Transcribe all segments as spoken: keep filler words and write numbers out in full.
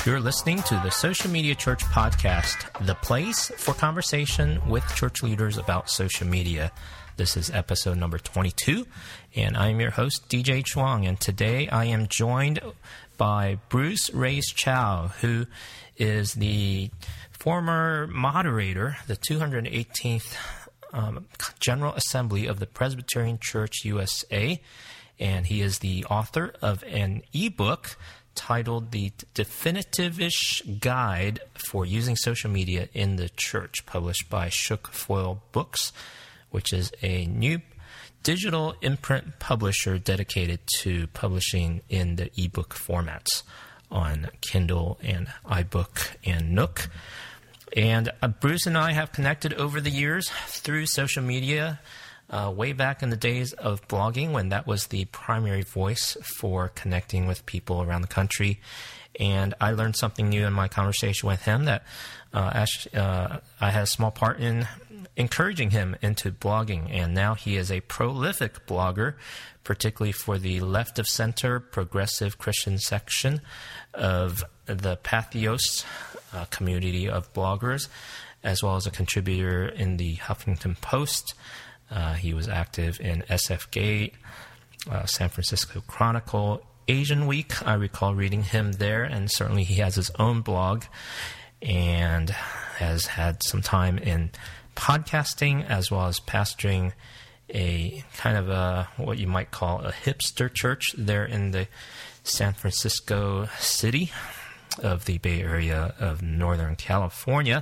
You're listening to the Social Media Church podcast, the place for conversation with church leaders about social media. This is episode number twenty-two, and I'm your host, D J Chuang, and today I am joined by Bruce Reyes-Chow, who is the former moderator, the two hundred eighteenth um, General Assembly of the Presbyterian Church U S A, and he is the author of an ebook titled The Definitive-ish Guide for Using Social Media in the Church, published by Shook Foil Books, which is a new digital imprint publisher dedicated to publishing in the ebook formats on Kindle and iBook and Nook. And uh, Bruce and I have connected over the years through social media, Uh, way back in the days of blogging, when that was the primary voice for connecting with people around the country. And I learned something new in my conversation with him that uh, actually, uh, I had a small part in encouraging him into blogging. And now he is a prolific blogger, particularly for the left of center progressive Christian section of the Patheos uh, community of bloggers, as well as a contributor in the Huffington Post. Uh, he was active in S F Gate, uh, San Francisco Chronicle, Asian Week. I recall reading him there, and certainly he has his own blog and has had some time in podcasting as well as pastoring a kind of a what you might call a hipster church there in the San Francisco city of the Bay Area of Northern California.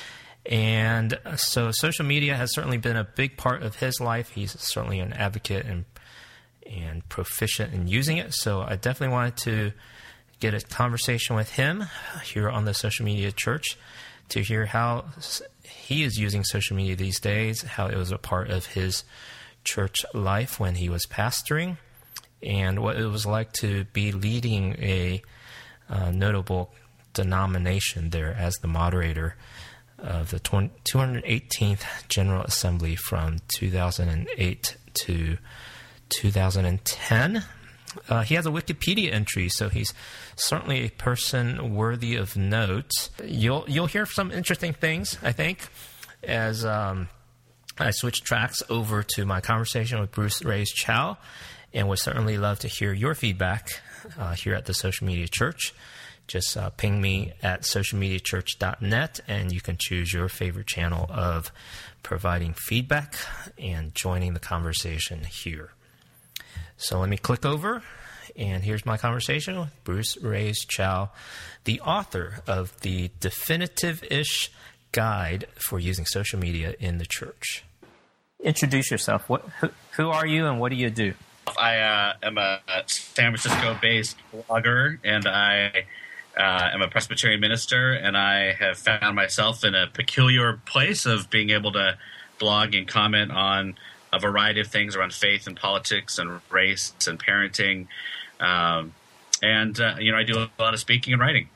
And so social media has certainly been a big part of his life. He's certainly an advocate and and proficient in using it. So I definitely wanted to get a conversation with him here on the Social Media Church to hear how he is using social media these days, how it was a part of his church life when he was pastoring, and what it was like to be leading a uh, notable denomination there as the moderator of the two hundred eighteenth General Assembly from two thousand eight to two thousand ten. Uh, he has a Wikipedia entry, so he's certainly a person worthy of note. You'll you'll hear some interesting things, I think, as um, I switch tracks over to my conversation with Bruce Reyes-Chow, and would certainly love to hear your feedback uh, here at the Social Media Church. Just uh, ping me at social media church dot net, and you can choose your favorite channel of providing feedback and joining the conversation here. So let me click over, and here's my conversation with Bruce Reyes-Chow, the author of the Definitive-ish Guide for Using Social Media in the Church. Introduce yourself. What, who, who are you, and what do you do? I uh, am a San Francisco-based blogger, and I Uh, I'm a Presbyterian minister, and I have found myself in a peculiar place of being able to blog and comment on a variety of things around faith and politics and race and parenting. Um, and, uh, you know, I do a lot of speaking and writing.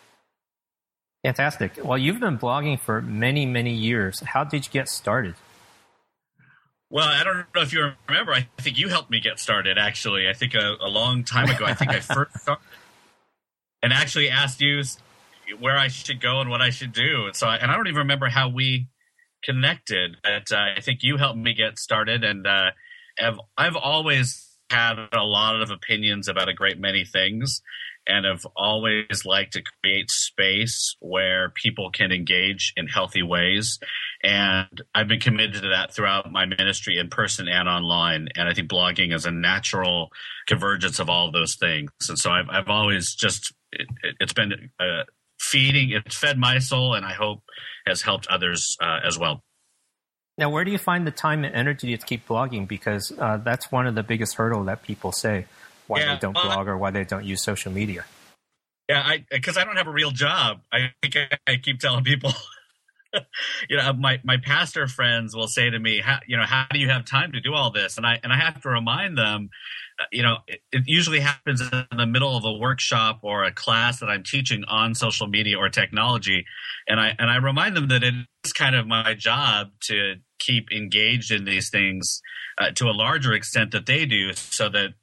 Fantastic. Well, you've been blogging for many, many years. How did you get started? Well, I don't know if you remember. I think you helped me get started, actually. I think a, a long time ago. I think I first started and actually asked you where I should go and what I should do. And so, I, and I don't even remember how we connected, but uh, I think you helped me get started. And uh, I've, I've always had a lot of opinions about a great many things, and have always liked to create space where people can engage in healthy ways. And I've been committed to that throughout my ministry in person and online. And I think blogging is a natural convergence of all of those things. And so I've, I've always just, it, it's been uh, feeding, it's fed my soul, and I hope has helped others uh, as well. Now, where do you find the time and energy to keep blogging? Because uh, that's one of the biggest hurdles that people say, why yeah, they don't uh, blog or why they don't use social media. Yeah, I because I don't have a real job. I think I, I keep telling people, you know, my, my pastor friends will say to me, how, you know, how do you have time to do all this? And I and I have to remind them, uh, you know, it, it usually happens in the middle of a workshop or a class that I'm teaching on social media or technology, and I and I remind them that it is kind of my job to keep engaged in these things uh, to a larger extent that they do, so that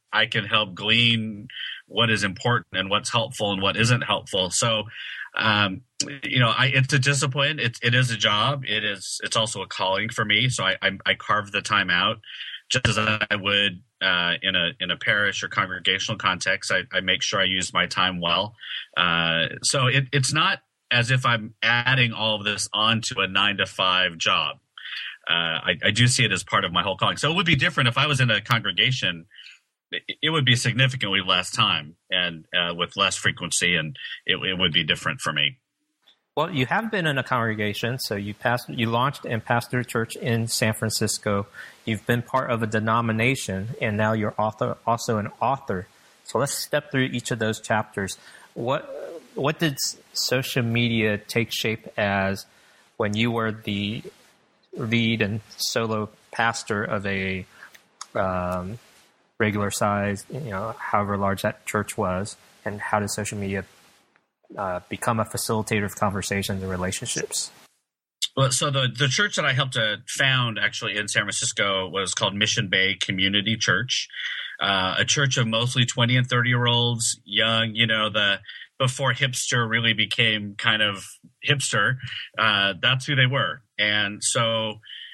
I can help glean what is important and what's helpful and what isn't helpful. So, um, you know, I, it's a discipline. It, it is a job. It is. It's also a calling for me. So I, I, I carve the time out, just as I would uh, in a in a parish or congregational context. I, I make sure I use my time well. Uh, so it, it's not as if I'm adding all of this onto a nine to five job. Uh, I, I do see it as part of my whole calling. So it would be different if I was in a congregation. It, it would be significantly less time and uh, with less frequency, and it, it would be different for me. Well, you have been in a congregation, so you passed, you launched and pastored a church in San Francisco. You've been part of a denomination, and now you're author, also an author. So let's step through each of those chapters. What what did social media take shape as when you were the lead and solo pastor of a um, regular size, you know, however large that church was, and how did social media uh, become a facilitator of conversations and relationships? Well, so the, the church that I helped to found actually in San Francisco was called Mission Bay Community Church, uh, a church of mostly twenty and thirty year olds, young, you know, the before hipster really became kind of hipster, uh, that's who they were. And so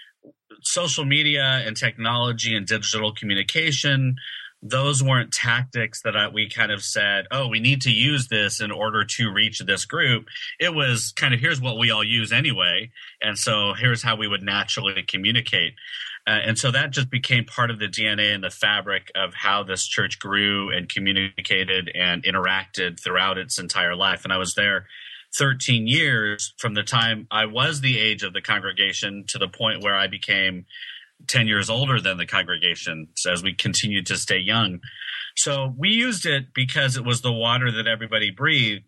social media and technology and digital communication, those weren't tactics that I, we kind of said, oh, we need to use this in order to reach this group. It was kind of, here's what we all use anyway. And so here's how we would naturally communicate. Uh, and so that just became part of the D N A and the fabric of how this church grew and communicated and interacted throughout its entire life. And I was there thirteen years from the time I was the age of the congregation to the point where I became ten years older than the congregation, so as we continued to stay young. So we used it because it was the water that everybody breathed,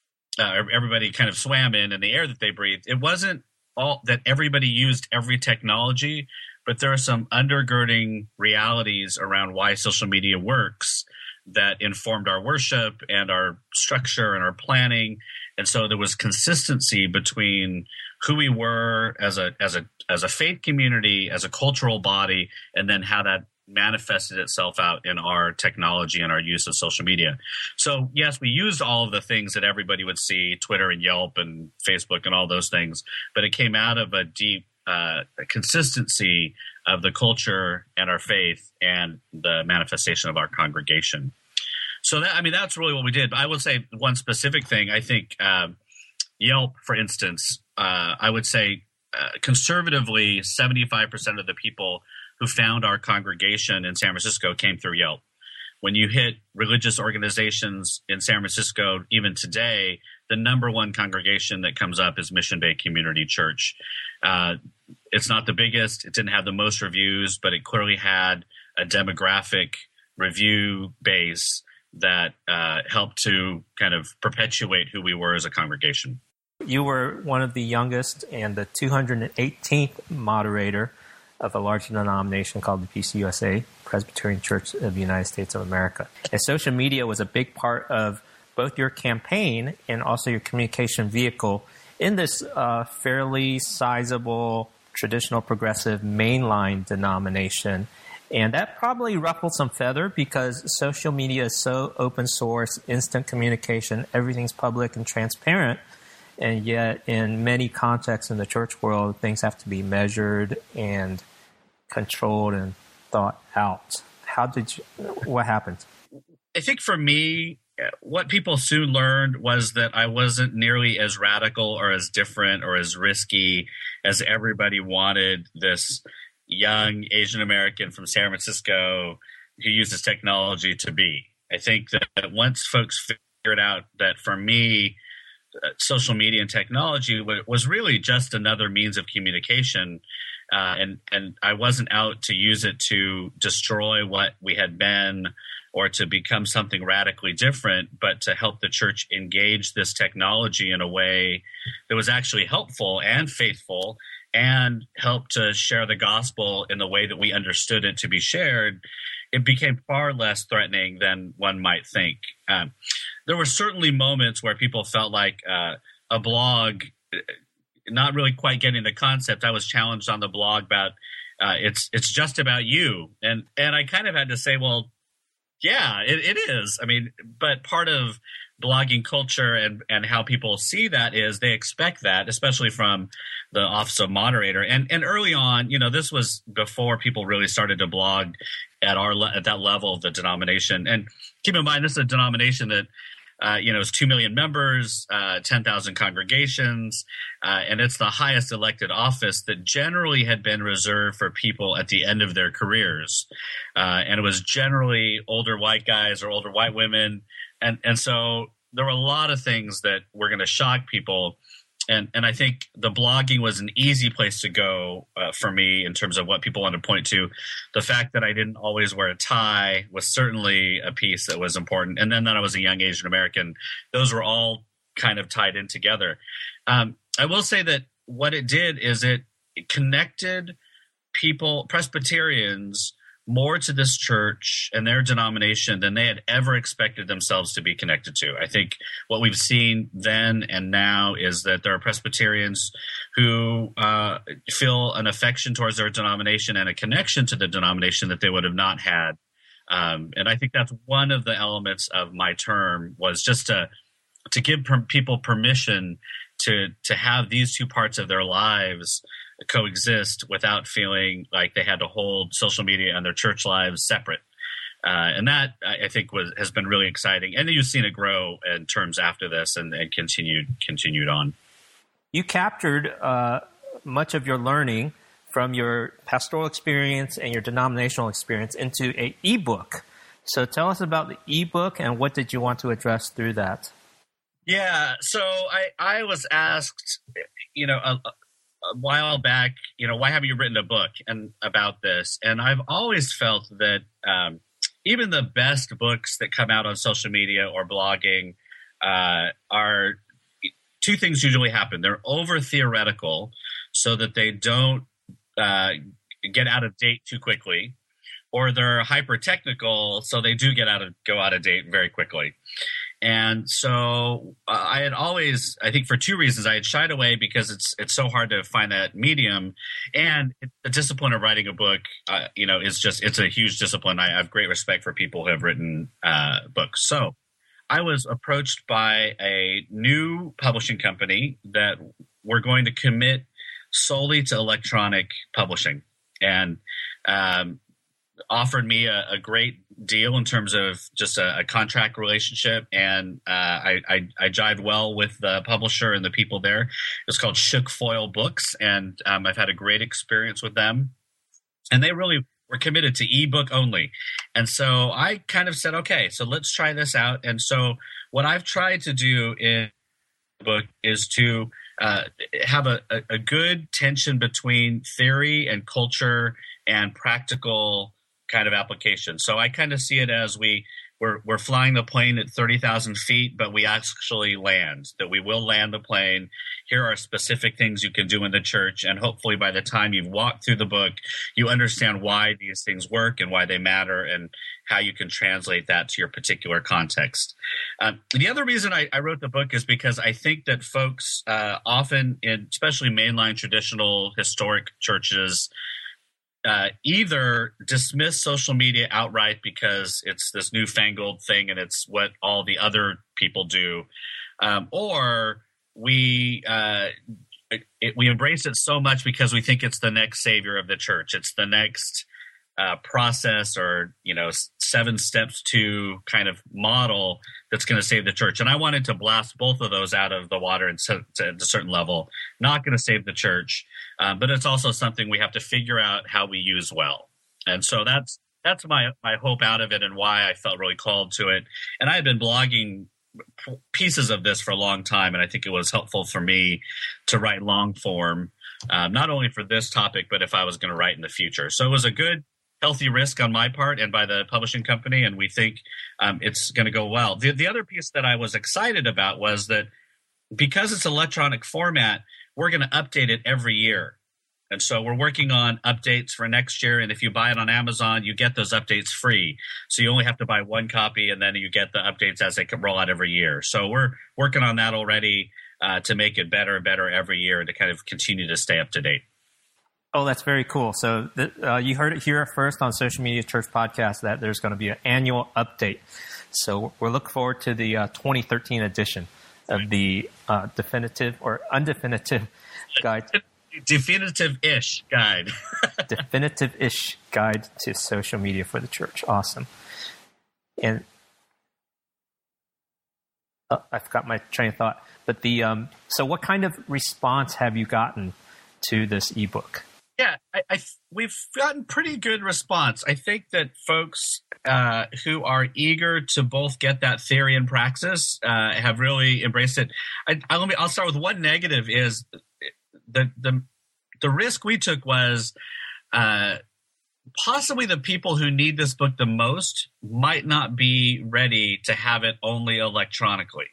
uh, everybody kind of swam in, and the air that they breathed. It wasn't all that everybody used every technology, but there are some undergirding realities around why social media works that informed our worship and our structure and our planning. And so there was consistency between who we were as a as a as a faith community, as a cultural body, and then how that manifested itself out in our technology and our use of social media. So yes, we used all of the things that everybody would see, Twitter and Yelp and Facebook and all those things, but it came out of a deep uh, consistency of the culture and our faith and the manifestation of our congregation. So that, I mean, that's really what we did. But I will say one specific thing. I think um, Yelp, for instance, uh, I would say uh, conservatively seventy-five percent of the people who found our congregation in San Francisco came through Yelp. When you hit religious organizations in San Francisco, even today, the number one congregation that comes up is Mission Bay Community Church. Uh, it's not the biggest. It didn't have the most reviews, but it clearly had a demographic review base that uh, helped to kind of perpetuate who we were as a congregation. You were one of the youngest and the two hundred eighteenth moderator of a large denomination called the P C U S A, Presbyterian Church of the United States of America. And social media was a big part of both your campaign and also your communication vehicle in this uh, fairly sizable, traditional, progressive mainline denomination. And that probably ruffled some feather because social media is so open source, instant communication, everything's public and transparent. And yet in many contexts in the church world, things have to be measured and controlled and thought out. How did you, what happened? I think for me, what people soon learned was that I wasn't nearly as radical or as different or as risky as everybody wanted this young Asian American from San Francisco who uses technology to be. I think that once folks figured out that for me, uh, social media and technology w- was really just another means of communication, uh, and, and I wasn't out to use it to destroy what we had been or to become something radically different, but to help the church engage this technology in a way that was actually helpful and faithful and help to share the gospel in the way that we understood it to be shared, it became far less threatening than one might think. Um, there were certainly moments where people felt like uh, a blog, not really quite getting the concept. I was challenged on the blog about uh, it's it's just about you, and and I kind of had to say, well, Yeah, it, it is. I mean, but part of blogging culture and, and how people see that is they expect that, especially from the office of moderator. And and early on, you know, this was before people really started to blog at our le- at that level of the denomination. And keep in mind, this is a denomination that Uh, you know, it's two million members, uh, ten thousand congregations, uh, and it's the highest elected office that generally had been reserved for people at the end of their careers. Uh, and it was generally older white guys or older white women. And, and so there were a lot of things that were going to shock people. And, and I think the blogging was an easy place to go uh, for me in terms of what people wanted to point to. The fact that I didn't always wear a tie was certainly a piece that was important. And then that I was a young Asian American, those were all kind of tied in together. Um, I will say that what it did is it connected people, Presbyterians, more to this church and their denomination than they had ever expected themselves to be connected to. I think what we've seen then and now is that there are Presbyterians who uh, feel an affection towards their denomination and a connection to the denomination that they would have not had. Um, and I think that's one of the elements of my term, was just to to give per- people permission to to have these two parts of their lives coexist without feeling like they had to hold social media and their church lives separate. Uh, and that, I think, was has been really exciting. And you've seen it grow in terms after this and, and continued continued on. You captured uh, much of your learning from your pastoral experience and your denominational experience into an ebook. So tell us about the ebook and what did you want to address through that? Yeah, so I, I was asked, you know, a, a while back, you know, why haven't you written a book and about this? And I've always felt that um, even the best books that come out on social media or blogging uh, are two things usually happen. They're over theoretical so that they don't uh, get out of date too quickly, or they're hyper technical so they do get out of go out of date very quickly. And so uh, I had always, I think for two reasons, I had shied away because it's it's so hard to find that medium, and it, the discipline of writing a book, uh, you know, is just, it's a huge discipline. I have great respect for people who have written uh, books. So I was approached by a new publishing company that were going to commit solely to electronic publishing, and um, offered me a, a great deal in terms of just a, a contract relationship. And uh, I, I, I jived well with the publisher and the people there. It's called Shook Foil Books. And um, I've had a great experience with them. And they really were committed to ebook only. And so I kind of said, okay, so let's try this out. And so what I've tried to do in the book is to uh, have a, a, a good tension between theory and culture and practical kind of application. So I kind of see it as we we're we're flying the plane at thirty thousand feet, but we actually land. That we will land the plane. Here are specific things you can do in the church, and hopefully by the time you've walked through the book, you understand why these things work and why they matter, and how you can translate that to your particular context. Um, the other reason I, I wrote the book is because I think that folks uh, often, in especially mainline traditional historic churches, Uh, either dismiss social media outright because it's this newfangled thing and it's what all the other people do, um, or we uh, it, we embrace it so much because we think it's the next savior of the church. It's the next uh, process or, you know, seven steps to kind of model that's going to save the church. And I wanted to blast both of those out of the water and to, to a certain level. Not going to save the church, um, but it's also something we have to figure out how we use well. And so that's that's my my hope out of it, and why I felt really called to it. And I had been blogging pieces of this for a long time, and I think it was helpful for me to write long form, um, not only for this topic, but if I was going to write in the future. So it was a good, healthy risk on my part and by the publishing company, and we think um, it's going to go well. The, the other piece that I was excited about was that because it's electronic format, we're going to update it every year. And so we're working on updates for next year, and if you buy it on Amazon, you get those updates free. So you only have to buy one copy, and then you get the updates as they roll out every year. So we're working on that already uh, to make it better and better every year and to kind of continue to stay up to date. Oh, that's very cool. So th- uh, you heard it here first on Social Media Church Podcast that there's going to be an annual update. So we're looking forward to the uh, twenty thirteen edition of the uh, definitive or undefinitive guide. Definitive-ish guide. Definitive-ish guide to social media for the church. Awesome. And oh, I forgot my train of thought. But the um, so what kind of response have you gotten to this ebook? Yeah, I, I, we've gotten pretty good response. I think that folks uh, who are eager to both get that theory and praxis uh, have really embraced it. I, I, let me, I'll start with one negative is the the the risk we took was uh, possibly the people who need this book the most might not be ready to have it only electronically.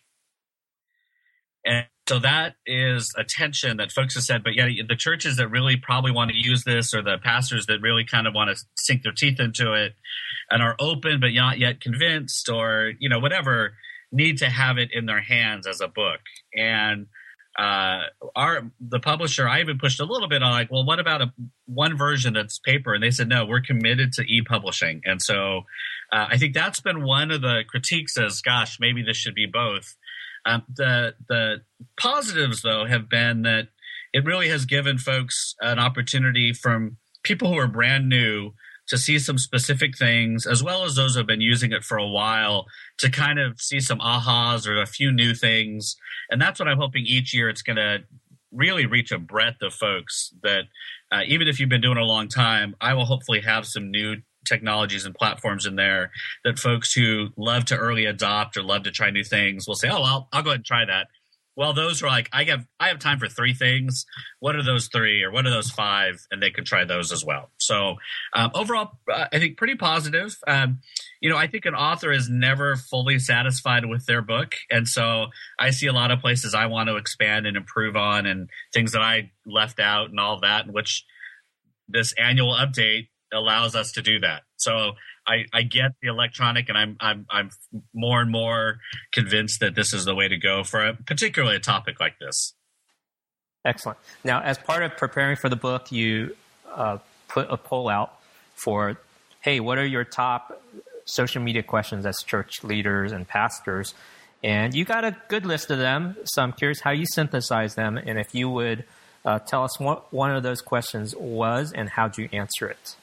And so that is a tension that folks have said, but yeah, the churches that really probably want to use this or the pastors that really kind of want to sink their teeth into it and are open but not yet convinced or, you know, whatever, need to have it in their hands as a book. And uh, our the publisher, I even pushed a little bit on like, well, what about a one version that's paper? And they said, no, we're committed to e-publishing. And so uh, I think that's been one of the critiques as, gosh, maybe this should be both. Um, the the positives, though, have been that it really has given folks an opportunity from people who are brand new to see some specific things, as well as those who have been using it for a while, to kind of see some ahas or a few new things. And that's what I'm hoping each year it's going to really reach a breadth of folks that uh, even if you've been doing it a long time, I will hopefully have some new technologies and platforms in there that folks who love to early adopt or love to try new things will say, oh, I'll, I'll go ahead and try that. Well, those are like, I have I have time for three things. What are those three or what are those five? And they could try those as well. So um, overall, uh, I think pretty positive. Um, you know, I think an author is never fully satisfied with their book. And so I see a lot of places I want to expand and improve on and things that I left out and all that, which this annual update allows us to do that. So I, I get the electronic, and I'm I'm I'm more and more convinced that this is the way to go for a, particularly a topic like this. Excellent. Now, as part of preparing for the book, you uh, put a poll out for, hey, what are your top social media questions as church leaders and pastors? And you got a good list of them. So I'm curious how you synthesize them, and if you would uh, tell us what one of those questions was and how'd you answer it?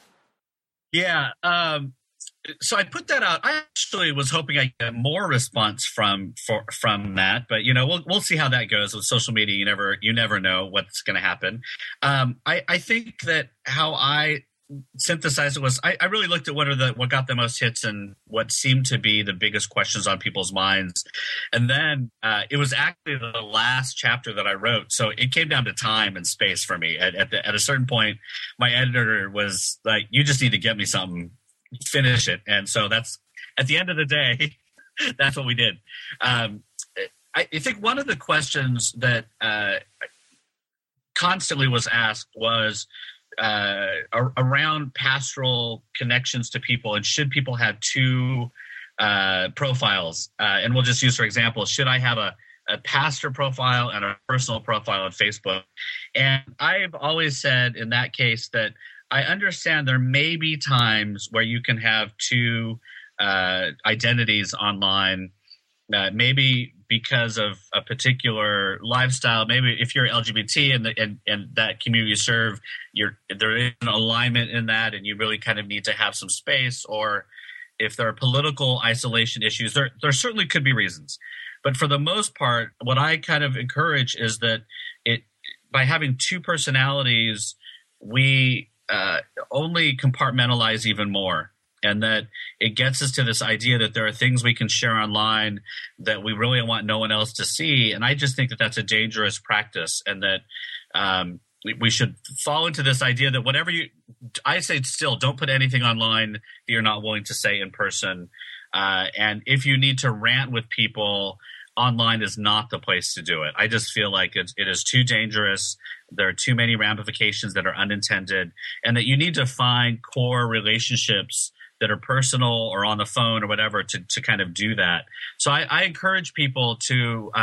Yeah. Um, so I put that out. I actually was hoping I get more response from for, from that, but you know, we'll we'll see how that goes with social media. You never you never know what's going to happen. Um, I, I think that how I synthesized it was I, I really looked at what are the what got the most hits and what seemed to be the biggest questions on people's minds, and then uh, it was actually the last chapter that I wrote. So it came down to time and space for me. At at, the, at a certain point, my editor was like, "You just need to get me something, finish it." And so that's at the end of the day, that's what we did. Um, I, I think one of the questions that uh, constantly was asked was uh, around pastoral connections to people, and should people have two uh, profiles? Uh, and we'll just use for example, should I have a, a pastor profile and a personal profile on Facebook? And I've always said in that case that I understand there may be times where you can have two uh, identities online, uh, maybe because of a particular lifestyle. Maybe if you're L G B T and, the, and, and that community you serve, you're, there is an alignment in that and you really kind of need to have some space. Or if there are political isolation issues, there, there certainly could be reasons. But for the most part, what I kind of encourage is that it by having two personalities, we uh, only compartmentalize even more. And that it gets us to this idea that there are things we can share online that we really want no one else to see. And I just think that that's a dangerous practice, and that um, we, we should fall into this idea that whatever you – I say still don't put anything online that you're not willing to say in person. Uh, and if you need to rant with people, online is not the place to do it. I just feel like it, it is too dangerous. There are too many ramifications that are unintended, and that you need to find core relationships that are personal or on the phone or whatever to, to kind of do that. So I, I encourage people to um,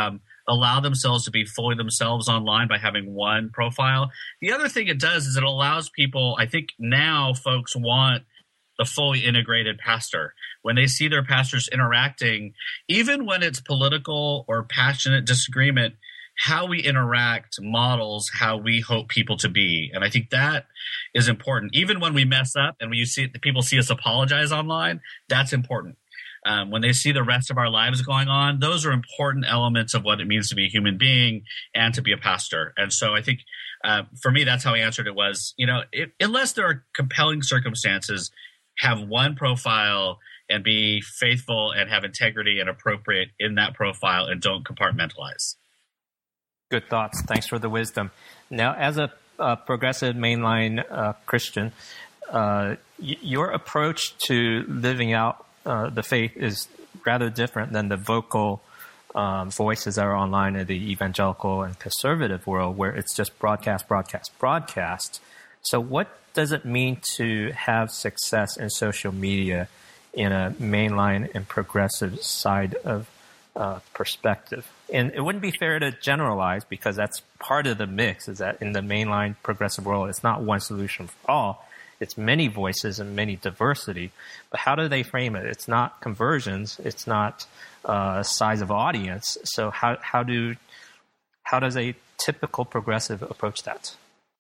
allow themselves to be fully themselves online by having one profile. The other thing it does is it allows people, I think now folks want the fully integrated pastor. When they see their pastors interacting, even when it's political or passionate disagreement, how we interact models how we hope people to be. And I think that is important. Even when we mess up and when you see people see us apologize online, that's important. Um, when they see the rest of our lives going on, those are important elements of what it means to be a human being and to be a pastor. And so I think uh, for me, that's how I answered it was, you know, it, unless there are compelling circumstances, have one profile and be faithful and have integrity and appropriate in that profile and don't compartmentalize. Good thoughts. Thanks for the wisdom. Now, as a uh, progressive mainline uh, Christian, uh, y- your approach to living out uh, the faith is rather different than the vocal um, voices that are online in the evangelical and conservative world, where it's just broadcast, broadcast, broadcast. So what does it mean to have success in social media in a mainline and progressive side of uh, perspective? And it wouldn't be fair to generalize, because that's part of the mix, is that in the mainline progressive world, it's not one solution for all. It's many voices and many diversity. But how do they frame it? It's not conversions. It's not uh, size of audience. So how how do how does a typical progressive approach that?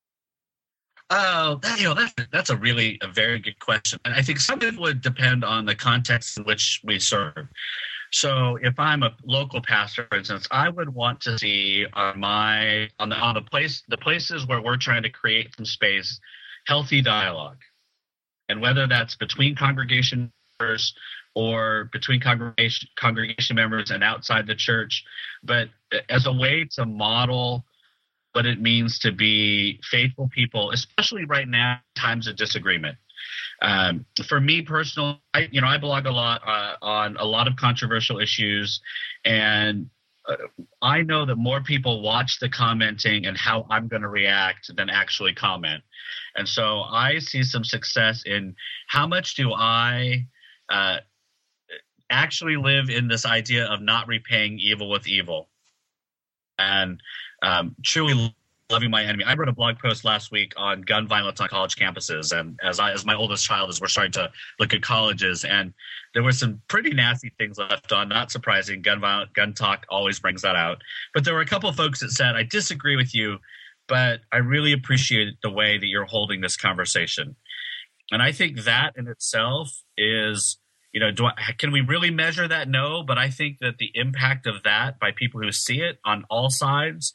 Oh, that, you know, that's, that's a really a very good question. And I think some of it would depend on the context in which we serve. So if I'm a local pastor, for instance, I would want to see on my on the on the place the places where we're trying to create some space, healthy dialogue. And whether that's between congregation members or between congregation congregation members and outside the church, but as a way to model what it means to be faithful people, especially right now, times of disagreement. Um, for me personally, I, you know, I blog a lot uh, on a lot of controversial issues, and uh, I know that more people watch the commenting and how I'm going to react than actually comment. And so I see some success in how much do I uh, actually live in this idea of not repaying evil with evil, and um, truly loving my enemy. I wrote a blog post last week on gun violence on college campuses, and as I, as my oldest child, as we're starting to look at colleges, and there were some pretty nasty things left on. Not surprising, gun violence, gun talk always brings that out. But there were a couple of folks that said, "I disagree with you, but I really appreciate the way that you're holding this conversation." And I think that in itself is, you know, do I, can we really measure that? No, but I think that the impact of that by people who see it on all sides,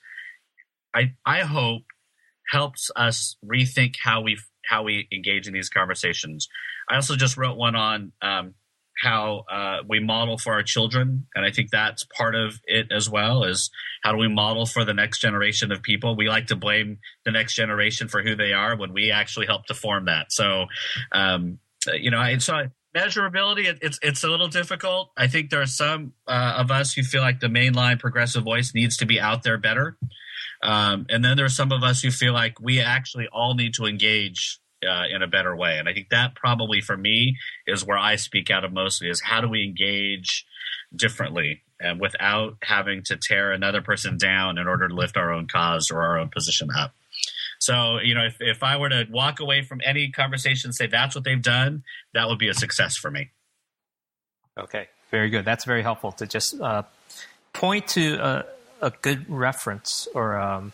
I, I hope helps us rethink how we how we engage in these conversations. I also just wrote one on um, how uh, we model for our children, and I think that's part of it as well, is how do we model for the next generation of people? We like to blame the next generation for who they are when we actually help to form that. So, um, you know, I so measurability, it, it's it's a little difficult. I think there are some uh, of us who feel like the mainline progressive voice needs to be out there better. Um, and then there are some of us who feel like we actually all need to engage uh, in a better way. And I think that probably for me is where I speak out of mostly, is how do we engage differently and without having to tear another person down in order to lift our own cause or our own position up. So, you know, if, if I were to walk away from any conversation and say that's what they've done, that would be a success for me. Okay, very good. That's very helpful to just uh, point to uh, a good reference or um,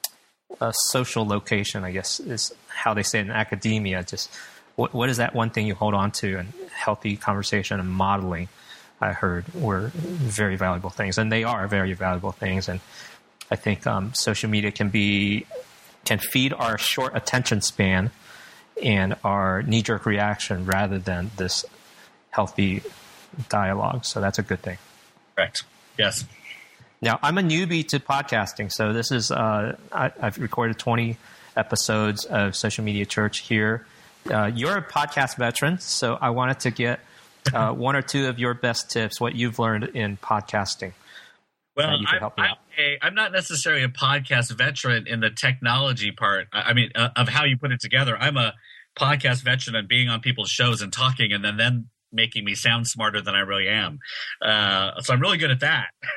a social location, I guess, is how they say it in academia. Just what, what is that one thing you hold on to? And healthy conversation and modeling, I heard, were very valuable things, and they are very valuable things. And I think um, social media can be can feed our short attention span and our knee-jerk reaction rather than this healthy dialogue. So that's a good thing. Correct. Yes. Now, I'm a newbie to podcasting, so this is uh, I, I've recorded twenty episodes of Social Media Church here. Uh, you're a podcast veteran, so I wanted to get uh, one or two of your best tips, what you've learned in podcasting. Well, I'm, I'm, a, I'm not necessarily a podcast veteran in the technology part. I mean, uh, of how you put it together. I'm a podcast veteran on being on people's shows and talking, and then then making me sound smarter than I really am. Uh, so I'm really good at that.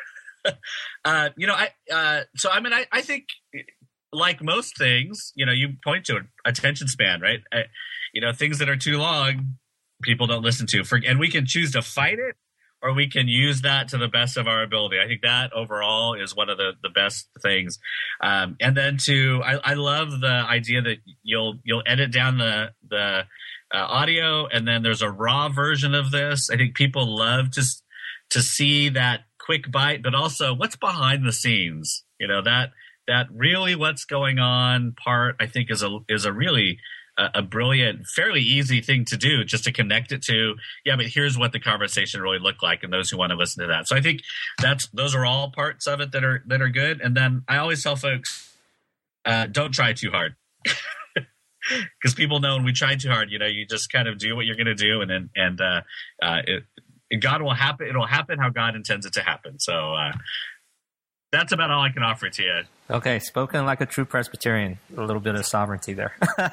uh, you know, I uh, so I mean, I, I think like most things, you know, you point to it, attention span, right? I, you know, things that are too long, people don't listen to. For, and we can choose to fight it, or we can use that to the best of our ability. I think that overall is one of the, the best things. Um, and then to, I, I love the idea that you'll you'll edit down the the uh, audio, and then there's a raw version of this. I think people love to to see that quick bite, but also what's behind the scenes. You know, that that really what's going on part, I think is a is a really a brilliant, fairly easy thing to do, just to connect it to, yeah, but here's what the conversation really looked like, and those who want to listen to that. So I think that's those are all parts of it that are that are good. And then I always tell folks, uh, don't try too hard, because people know when we try too hard, you know, you just kind of do what you're going to do, and then and uh, uh, it, God will happen. It'll happen how God intends it to happen. So uh, that's about all I can offer to you. Okay, spoken like a true Presbyterian. A little bit of sovereignty there.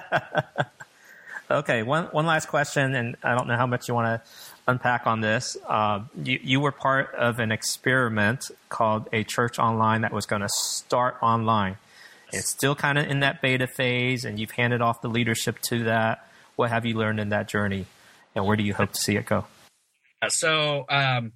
Okay, one one last question, and I don't know how much you want to unpack on this. Uh, you, you were part of an experiment called A Church Online that was going to start online. It's still kind of in that beta phase, and you've handed off the leadership to that. What have you learned in that journey, and where do you hope to see it go? So um,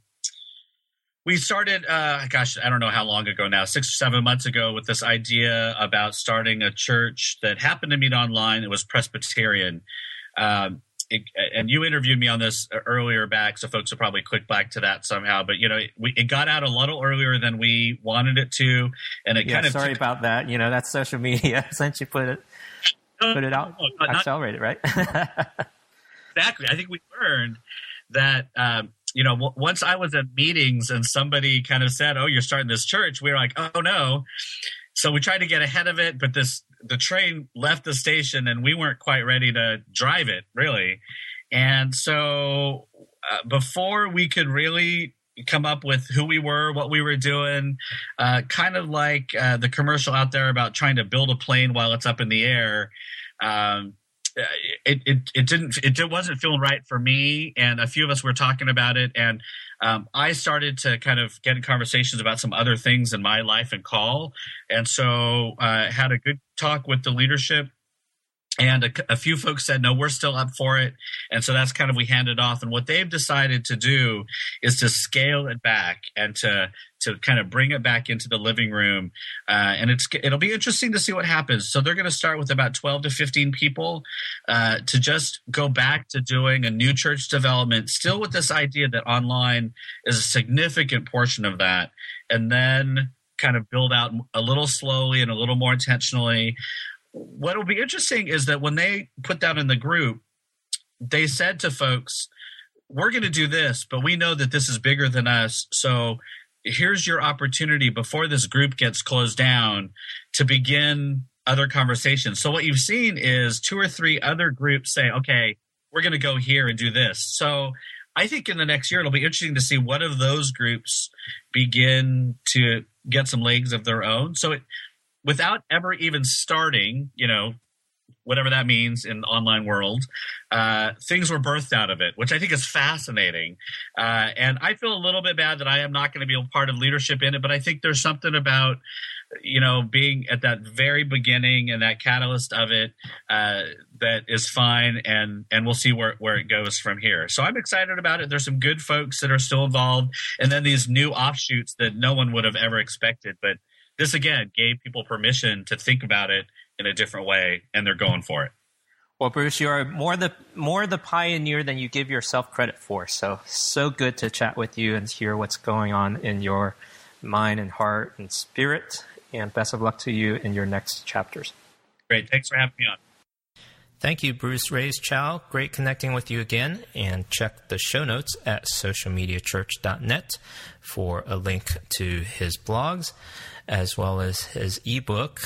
we started, uh, gosh, I don't know how long ago now, six or seven months ago, with this idea about starting a church that happened to meet online. It was Presbyterian. Um, it, and you interviewed me on this earlier back, so folks will probably click back to that somehow. But, you know, it, we, it got out a little earlier than we wanted it to. And it yeah, kind of sorry took, about that. You know, that's social media. Since you put it, put it out, no, not, accelerate it, right? Exactly. I think we learned that, um, you know, w- once I was at meetings and somebody kind of said, oh, you're starting this church, we were like, oh, no. So we tried to get ahead of it, but this the train left the station and we weren't quite ready to drive it, really. And so uh, before we could really come up with who we were, what we were doing, uh, kind of like uh, the commercial out there about trying to build a plane while it's up in the air, um, It, it it didn't it wasn't feeling right for me, and a few of us were talking about it, and um, I started to kind of get in conversations about some other things in my life and call, and so uh, had a good talk with the leadership, and a, a few folks said, no, we're still up for it, and so that's kind of we handed off, and what they've decided to do is to scale it back and to to kind of bring it back into the living room. Uh, and it's it'll be interesting to see what happens. So they're going to start with about twelve to fifteen people uh, to just go back to doing a new church development, still with this idea that online is a significant portion of that, and then kind of build out a little slowly and a little more intentionally. What will be interesting is that when they put that in the group, they said to folks, we're going to do this, but we know that this is bigger than us. So here's your opportunity before this group gets closed down to begin other conversations. So what you've seen is two or three other groups say, okay, we're going to go here and do this. So I think in the next year, it'll be interesting to see what of those groups begin to get some legs of their own. So it, without ever even starting, you know, whatever that means in the online world, uh, things were birthed out of it, which I think is fascinating. Uh, and I feel a little bit bad that I am not going to be a part of leadership in it, but I think there's something about, you know, being at that very beginning and that catalyst of it uh, that is fine, and and we'll see where, where it goes from here. So I'm excited about it. There's some good folks that are still involved, and then these new offshoots that no one would have ever expected. But this, again, gave people permission to think about it in a different way, and they're going for it. Well, Bruce, you are more the more the pioneer than you give yourself credit for. So, so good to chat with you and hear what's going on in your mind and heart and spirit. And best of luck to you in your next chapters. Great. Thanks for having me on. Thank you, Bruce Reyes-Chow. Great connecting with you again. And check the show notes at social media church dot net for a link to his blogs, as well as his ebook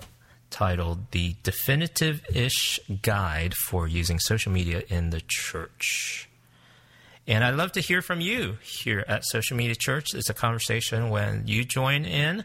titled The Definitive-ish Guide for Using Social Media in the Church. And I'd love to hear from you here at Social Media Church. It's a conversation when you join in,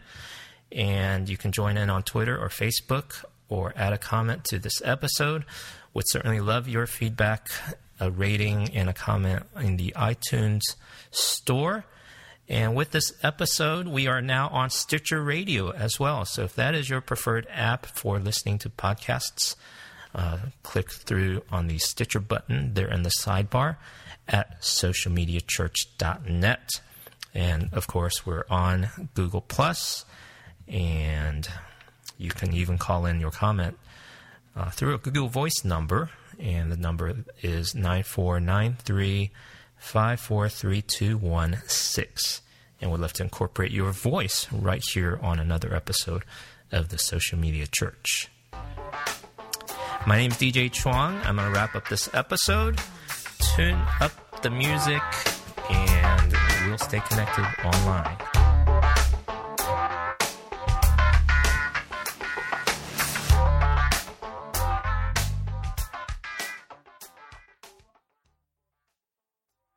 and you can join in on Twitter or Facebook or add a comment to this episode. Would certainly love your feedback, a rating, and a comment in the iTunes store. And with this episode, we are now on Stitcher Radio as well. So if that is your preferred app for listening to podcasts, uh, click through on the Stitcher button there in the sidebar at social media church dot net. And, of course, we're on Google Plus, and you can even call in your comment uh, through a Google Voice number, and the number is nine four nine three, five four three two one six. And we'd love to incorporate your voice right here on another episode of the Social Media Church. My name is D J Chuang. I'm going to wrap up this episode. Tune up the music, and we'll stay connected online.